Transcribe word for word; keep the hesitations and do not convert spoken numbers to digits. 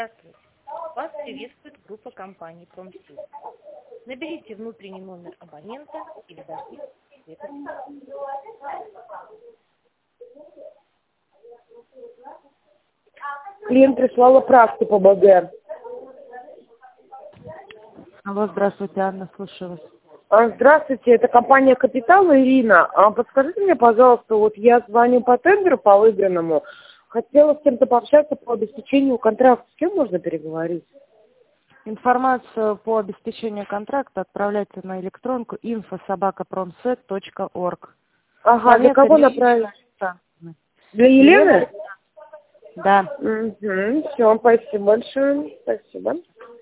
Здравствуйте. Вас приветствует группа компаний «Промсвязь». Наберите внутренний номер абонента или дождитесь света. Клиент прислала справку по БГ. Алло, здравствуйте, Анна, слушаю вас. А, Здравствуйте, это компания «Капитал», Ирина. А подскажите мне, пожалуйста, вот я звоню по тендеру, по выигранному. Хотела с кем-то пообщаться по обеспечению контракта. С кем можно переговорить? Информацию по обеспечению контракта отправляйте на электронку инфо собака промсет точка орг. Ага, для кого направить? Для Елены? Да. Угу, все, спасибо большое. Спасибо.